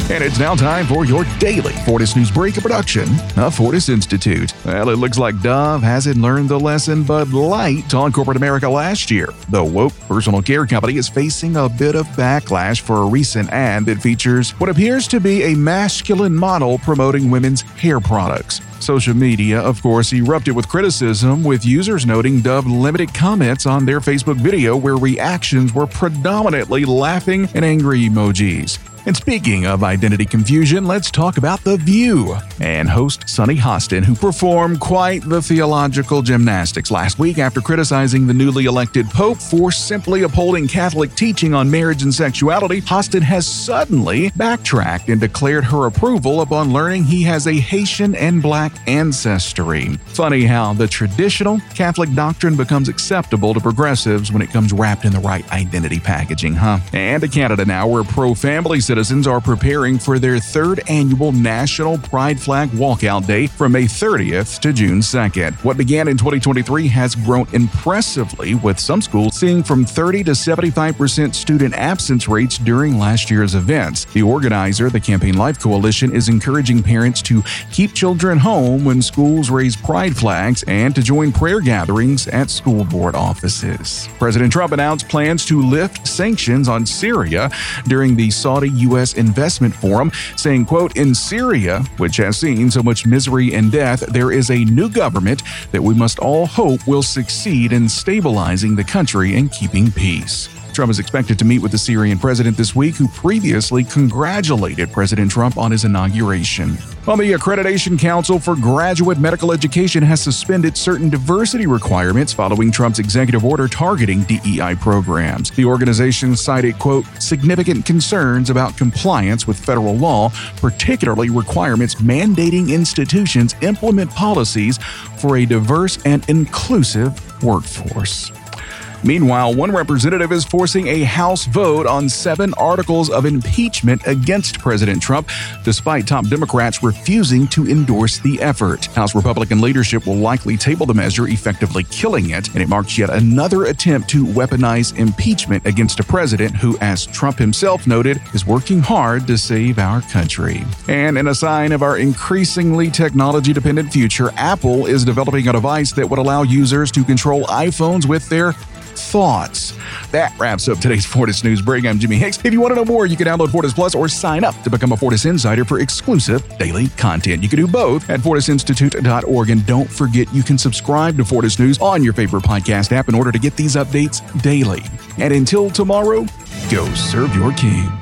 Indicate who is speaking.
Speaker 1: And it's now time for your daily Fortis News Break, a production of Fortis Institute. Well, it looks like Dove hasn't learned the lesson Bud Light taught corporate America last year. The woke personal care company is facing a bit of backlash for a recent ad that features what appears to be a masculine model promoting women's hair products. Social media, of course, erupted with criticism, with users noting Dove limited comments on their Facebook video where reactions were predominantly laughing and angry emojis. And speaking of identity confusion, let's talk about The View and host Sunny Hostin, who performed quite the theological gymnastics last week after criticizing the newly elected Pope for simply upholding Catholic teaching on marriage and sexuality. Hostin has suddenly backtracked and declared her approval upon learning he has a Haitian and Black ancestry. Funny how the traditional Catholic doctrine becomes acceptable to progressives when it comes wrapped in the right identity packaging, huh? And to Canada now, where pro-family citizens are preparing for their third annual National Pride Flag Walkout Day from May 30th to June 2nd. What began in 2023 has grown impressively, with some schools seeing from 30 to 75% student absence rates during last year's events. The organizer, the Campaign Life Coalition, is encouraging parents to keep children home when schools raise pride flags and to join prayer gatherings at school board offices. President Trump announced plans to lift sanctions on Syria during the Saudi-U.S. investment forum, saying, quote, "In Syria, which has seen so much misery and death, there is a new government that we must all hope will succeed in stabilizing the country and keeping peace." Trump is expected to meet with the Syrian president this week, who previously congratulated President Trump on his inauguration. Well, the Accreditation Council for Graduate Medical Education has suspended certain diversity requirements following Trump's executive order targeting DEI programs. The organization cited, quote, "significant concerns about compliance with federal law, particularly requirements mandating institutions implement policies for a diverse and inclusive workforce." Meanwhile, one representative is forcing a House vote on 7 articles of impeachment against President Trump, despite top Democrats refusing to endorse the effort. House Republican leadership will likely table the measure, effectively killing it, and it marks yet another attempt to weaponize impeachment against a president who, as Trump himself noted, is working hard to save our country. And in a sign of our increasingly technology-dependent future, Apple is developing a device that would allow users to control iPhones with their thoughts. That wraps up today's Fortis News Break. I'm Jimmy Hicks. If you want to know more, you can download Fortis Plus or sign up to become a Fortis Insider for exclusive daily content. You can do both at fortisinstitute.org. And don't forget, you can subscribe to Fortis News on your favorite podcast app in order to get these updates daily. And until tomorrow, go serve your king.